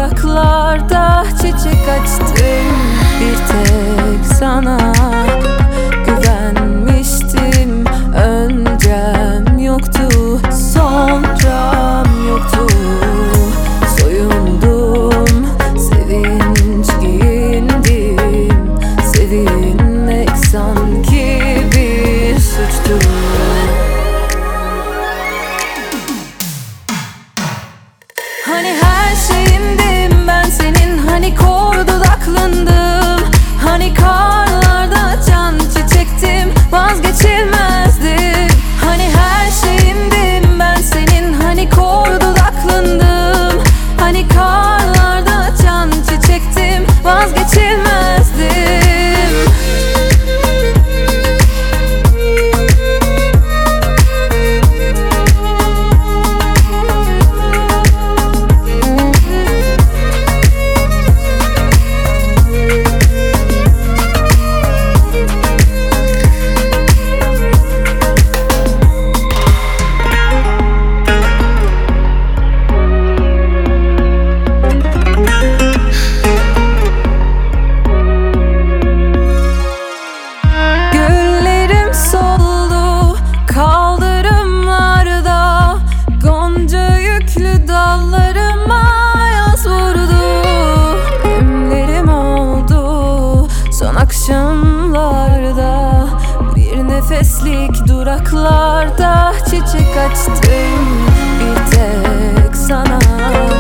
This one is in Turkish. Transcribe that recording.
duraklarda çiçek açtım. Bir tek sana güvenmiştim. Öncem yoktu, sonram yoktu. Soyundum, sevinç giyindim. Sevinmek sanki bir suçtu. Hani her şeyimdim ben senin, hani kor dudaklındım. Hani karlarda açan çiçektim, vazgeçilmezdim. Hani her şeyimdim ben senin, hani kor dudaklındım. Hani karlarda açan çiçektim, vazgeçilmezdim. Akşamlarda bir nefeslik duraklarda çiçek açtım. Bir tek sana